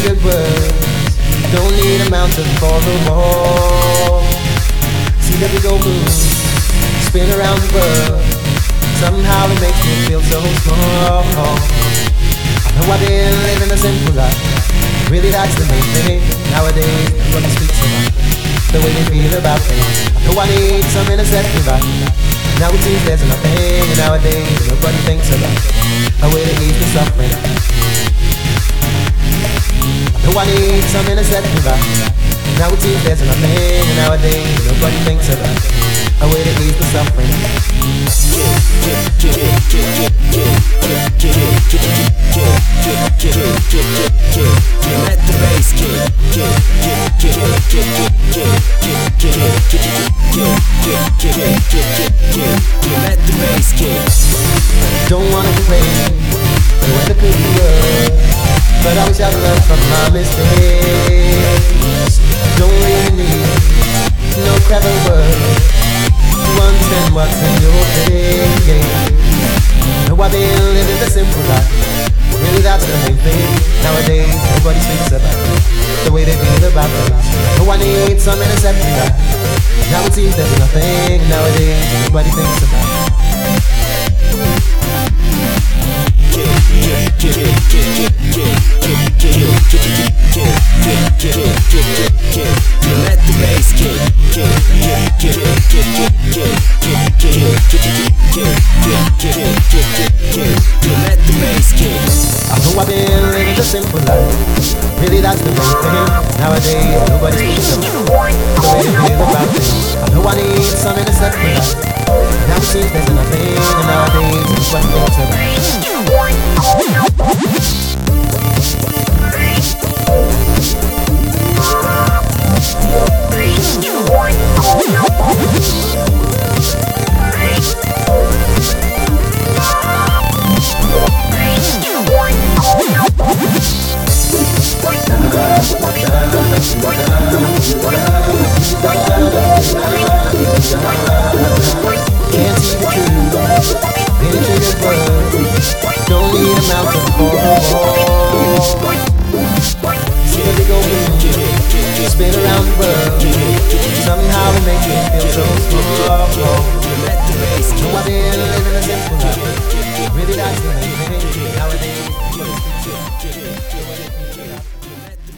good words. Don't need a mountain for a wall. See that we go move, spin around the world. Somehow it makes me feel so small. I know I've been living a simple life. Really that's the main thing. Nowadays everybody speaks about the way they feel about things. I know I need some innocent right. Now it seems there's nothing. And nowadays nobody thinks about a way to ease the suffering. I know I need some innocent right. Now it seems there's nothing. And nowadays nobody thinks about a way to ease the suffering. Let the bass kick. Let the bass kick. Don't wanna complain, the weather could be good, but I wish I'd learned from my mistakes. Don't really need no clever words to understand what's in your face. No, I've been living the simple life. Really that's the main thing. Nowadays nobody speaks about the way they feel about things. No, I need some innocent right. Now it seems there's nothing. Nowadays nobody thinks about Let the bass kick. Let the bass kick. I know I've been living the simple life. Really that's the main thing. Nowadays nobody speaks about the way they feel about things. I know I need some innocent right. Now it seems there's nothing. And nowadays nobody thinks about can't see the truth in a triggered word. Don't need a mountain for a wall. See that they go move, spin around the world. Somehow it makes me feel so small. No, I've been living a simple life. Really that's the main thing. Nowadays